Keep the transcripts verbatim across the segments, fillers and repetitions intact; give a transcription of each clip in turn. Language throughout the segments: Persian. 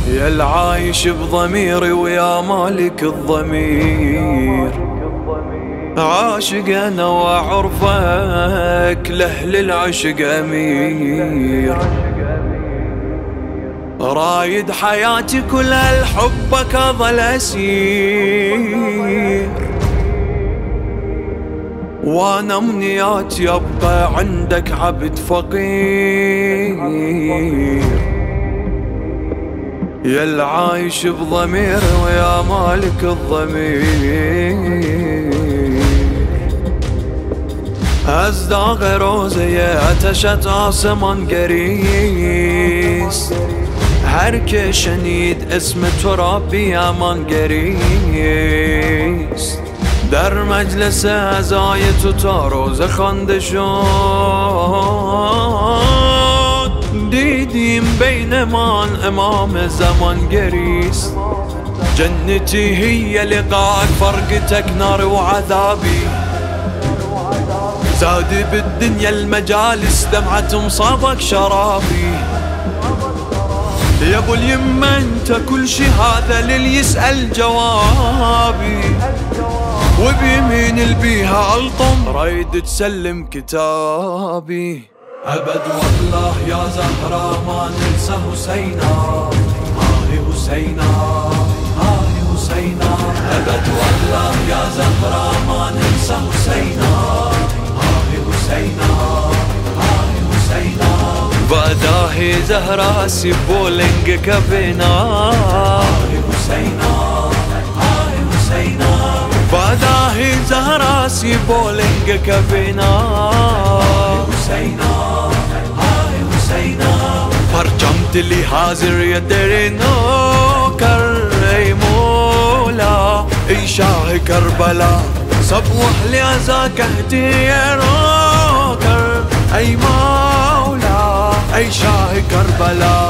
يا العايش بضميري ويا مالك الضمير، عاشق انا وعرفك لاهل العشق امير، رايد حياتي كلها لحبك اظل اسير، وانا امنياتي ابقى عندك عبد فقير. يا العايش بضمير ويا مالك الضمير، ازداغ روزي اتشت عاصمان قريس، حركة شنيد اسم ترابي يا من قريس، در مجلس زايت وتاروز خندشون، ديديم بين مان امام زمان قريس، جنتي هي لقاك فرقتك نار وعذابي، زادي بالدنيا المجالس دمعة مصابك شرابي، يا ابو اليمة انت كل شي هذا للي يسأل جوابي، وبيمين البيها الطم رايد تسلم كتابي، أبد والله يا زهرة ما ننسى حسينا، آه حسينا آه حسينا، أبد والله يا زهرة ما ننسى حسينا، آه حسينا آه حسينا، بداهي زهرة سيبولنج كبنا، آه حسينا آه حسينا، بداهي زهرة سيبولنج كبنا، آه حسينا فرجمت لي حاضر يدرينو كري مولا، اي شاه كربلا صبوح لي عزاك اهديرو كر اي مولا، اي شاه كربلا،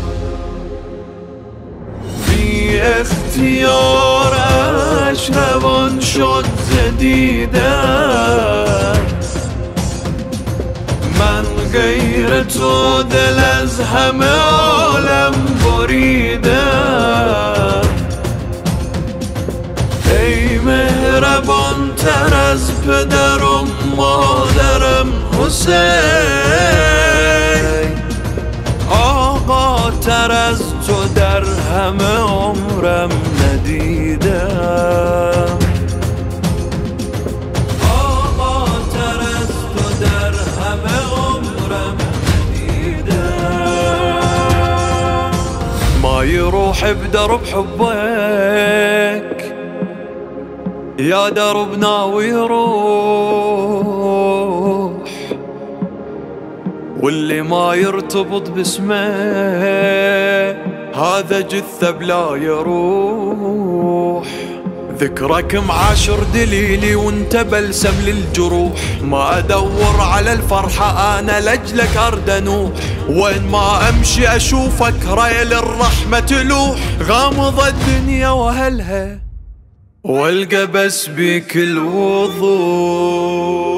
في اختيار اشرب شد جديدة، من غير تو دل از همه عالم بریده، ای مهربان تر از پدرم مادرم حسین، آقا تر از تو در همه عمرم ندیدم، ما يروح بدرب حبك يا دربنا ويروح، واللي ما يرتبط باسمه هذا جثة بلا يروح، ذكرك معاشر دليلي وانت بلسم للجروح، ما ادور على الفرحة انا لاجلك ارد انوح، وين ما امشي اشوفك ريل الرحمة تلوح، غامضة الدنيا وهلها والقى بس بك الوضوح.